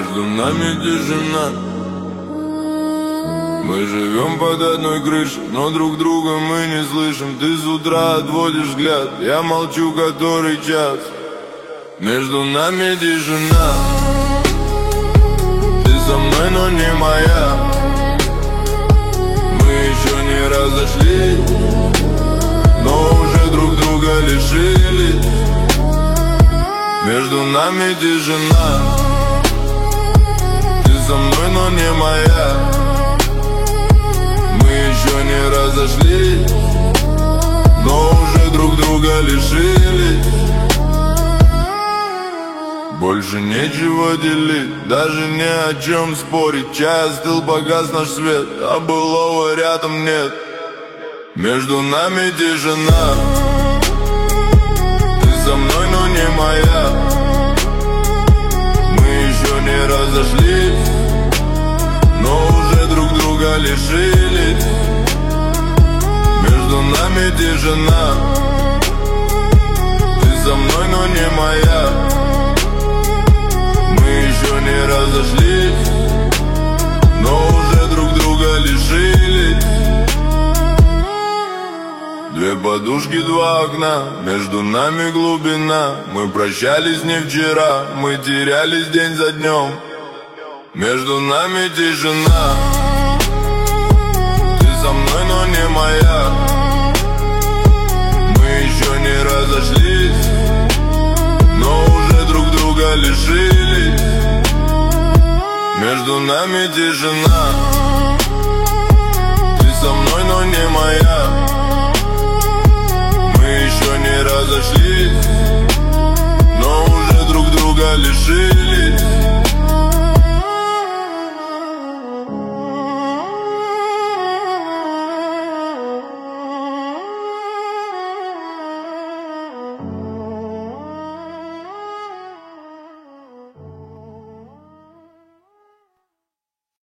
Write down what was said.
Между нами тишина. Мы живем под одной крышей, но друг друга мы не слышим. Ты с утра отводишь взгляд, я молчу который час. Между нами тишина. Ты со мной, но не моя. Мы еще не разошлись, но уже друг друга лишились. Между нами тишина. Ты со мной, но не моя. Мы еще не разошлись, но уже друг друга лишились. Больше нечего делить, даже ни о чем спорить. Чай остыл, погас наш свет, а былого рядом нет. Между нами тишина. Ты со мной, но не моя. Мы еще не разошлись, но уже друг друга лишились. Между нами тишина. Ты со мной, но не моя. Мы еще не разошлись, но уже друг друга лишились. Две подушки, два окна, между нами глубина. Мы прощались не вчера, мы терялись день за днем. Между нами тишина. Ты со мной, но не моя. Мы еще не разошлись, но уже друг друга лишились. Между нами тишина. Ты со мной, но не моя. Мы еще не разошлись, но уже друг друга лишились.